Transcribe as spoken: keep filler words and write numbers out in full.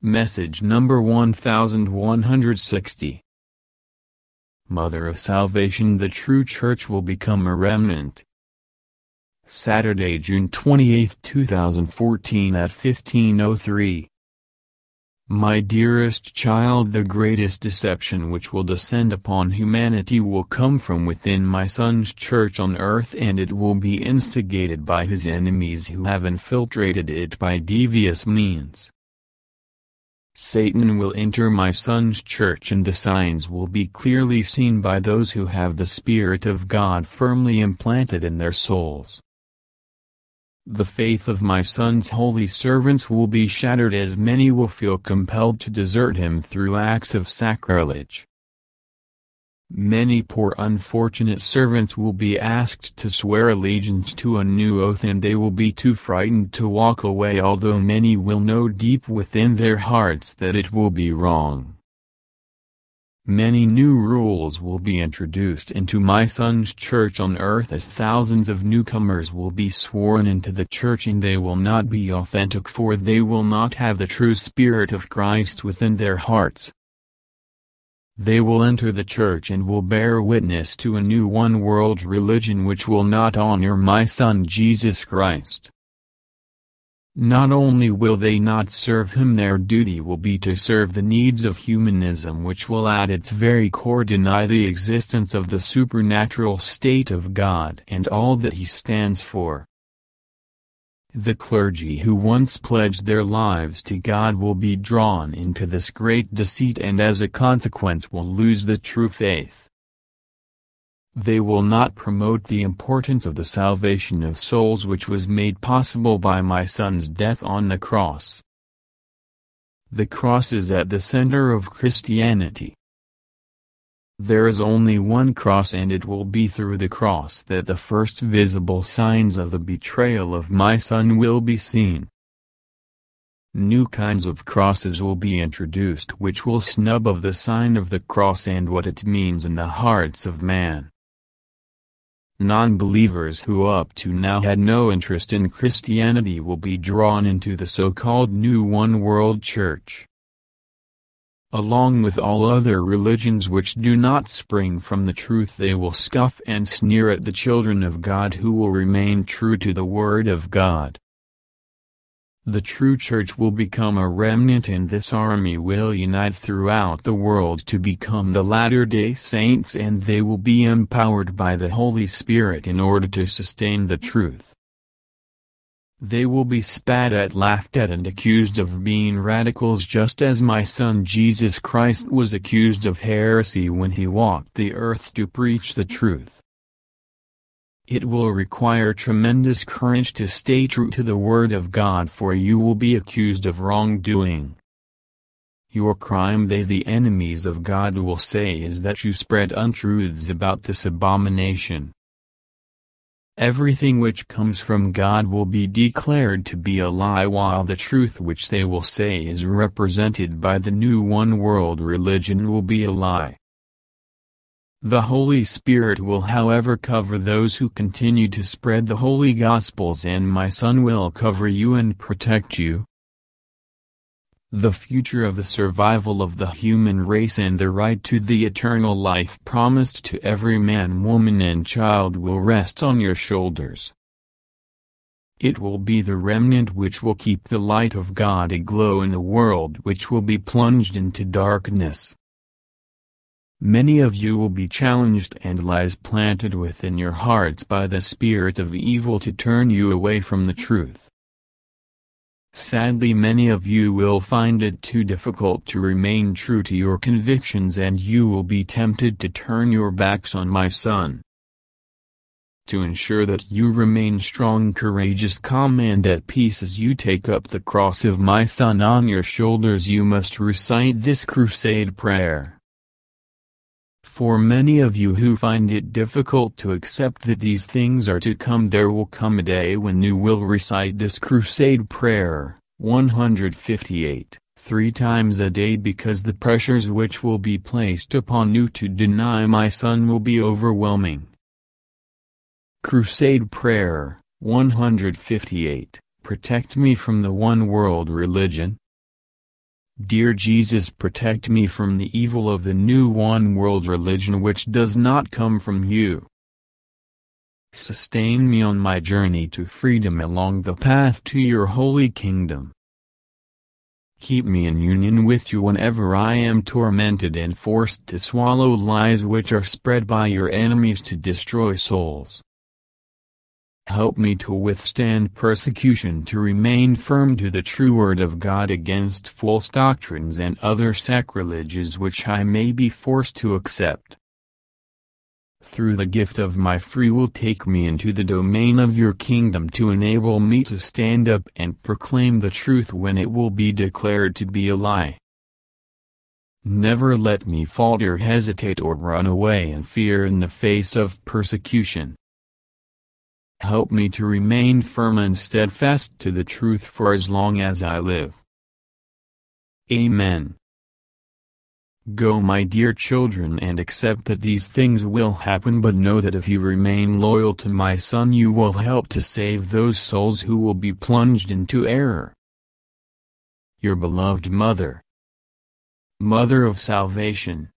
Message number one thousand one hundred sixty. Mother of Salvation, the true church will become a remnant. Saturday, June twenty-eighth, two thousand fourteen at fifteen oh three. My dearest child, the greatest deception which will descend upon humanity will come from within my Son's church on earth, and it will be instigated by his enemies who have infiltrated it by devious means. Satan will enter my Son's church, and the signs will be clearly seen by those who have the Spirit of God firmly implanted in their souls. The faith of my Son's holy servants will be shattered, as many will feel compelled to desert him through acts of sacrilege. Many poor unfortunate servants will be asked to swear allegiance to a new oath, and they will be too frightened to walk away, although many will know deep within their hearts that it will be wrong. Many new rules will be introduced into my Son's church on earth, as thousands of newcomers will be sworn into the church, and they will not be authentic, for they will not have the true Spirit of Christ within their hearts. They will enter the church and will bear witness to a new one-world religion which will not honor my Son Jesus Christ. Not only will they not serve him, their duty will be to serve the needs of humanism, which will at its very core deny the existence of the supernatural state of God and all that he stands for. The clergy who once pledged their lives to God will be drawn into this great deceit, and as a consequence will lose the true faith. They will not promote the importance of the salvation of souls, which was made possible by my Son's death on the cross. The cross is at the center of Christianity. There is only one cross, and it will be through the cross that the first visible signs of the betrayal of my Son will be seen. New kinds of crosses will be introduced which will snub of the sign of the cross and what it means in the hearts of man. Non-believers who up to now had no interest in Christianity will be drawn into the so-called New One World Church. Along with all other religions which do not spring from the truth, they will scoff and sneer at the children of God who will remain true to the Word of God. The true church will become a remnant, and this army will unite throughout the world to become the Latter-day Saints, and they will be empowered by the Holy Spirit in order to sustain the truth. They will be spat at, laughed at, and accused of being radicals, just as my Son Jesus Christ was accused of heresy when he walked the earth to preach the truth. It will require tremendous courage to stay true to the Word of God, for you will be accused of wrongdoing. Your crime, they the enemies of God will say, is that you spread untruths about this abomination. Everything which comes from God will be declared to be a lie, while the truth which they will say is represented by the New One World religion will be a lie. The Holy Spirit will, however, cover those who continue to spread the holy Gospels, and my Son will cover you and protect you. The future of the survival of the human race and the right to the eternal life promised to every man, woman and child will rest on your shoulders. It will be the remnant which will keep the light of God aglow in a world which will be plunged into darkness. Many of you will be challenged and lies planted within your hearts by the spirit of evil to turn you away from the truth. Sadly, many of you will find it too difficult to remain true to your convictions, and you will be tempted to turn your backs on my Son. To ensure that you remain strong, courageous, calm and at peace as you take up the cross of my Son on your shoulders, you must recite this crusade prayer. For many of you who find it difficult to accept that these things are to come, there will come a day when you will recite this crusade prayer, one hundred fifty-eight, three times a day, because the pressures which will be placed upon you to deny my Son will be overwhelming. Crusade prayer, one hundred fifty-eight, protect me from the one world religion. Dear Jesus, protect me from the evil of the new one-world religion which does not come from you. Sustain me on my journey to freedom along the path to your holy kingdom. Keep me in union with you whenever I am tormented and forced to swallow lies which are spread by your enemies to destroy souls. Help me to withstand persecution, to remain firm to the true word of God against false doctrines and other sacrileges which I may be forced to accept. Through the gift of my free will, take me into the domain of your kingdom to enable me to stand up and proclaim the truth when it will be declared to be a lie. Never let me falter, hesitate, or run away in fear in the face of persecution. Help me to remain firm and steadfast to the truth for as long as I live. Amen. Go, my dear children, and accept that these things will happen, but know that if you remain loyal to my Son, you will help to save those souls who will be plunged into error. Your beloved Mother, Mother of Salvation.